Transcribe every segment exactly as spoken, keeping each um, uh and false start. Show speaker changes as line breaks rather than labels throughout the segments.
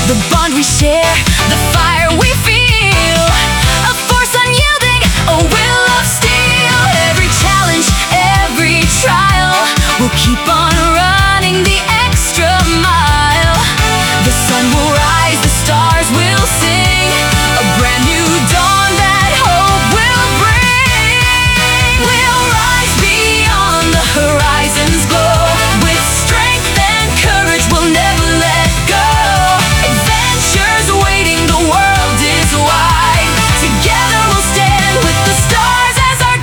the bond we share, the fire we feel, a force unyielding, a will of steel. Every challenge, every trial, we'll keep on running the extra mile. The sun will rise, the stars will sing, a brand new dawn that hope will bring. We'll rise beyond the horizon's glow, with strength and courage we'll never let go. Adventures waiting, the world is wide. Together we'll stand with the stars as our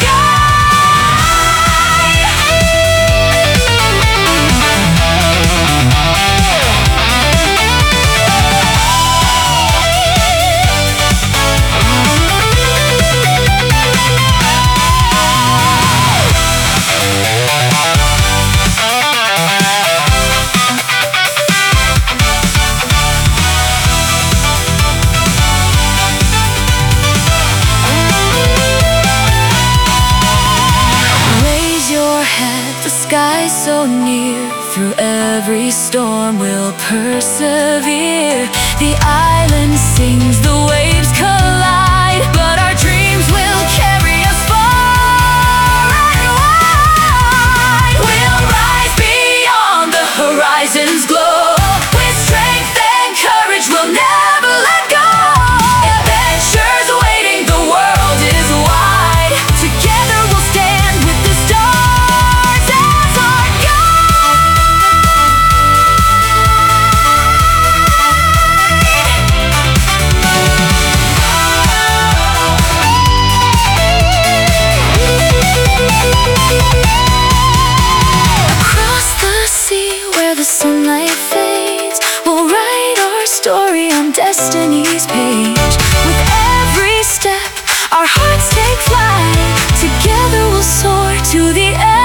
the sky so near, through every storm we'll persevere. The island sings, the waves collide, but our dreams will carry us far and wide. We'll rise beyond the horizon's glow, with strength and courage we'll never let go. Adventures waiting, the world is wide. Together we'll stand with the stars as our the sunlight fades, we'll write our story on destiny's page. With every step, our hearts take flight. Together we'll soar to the end.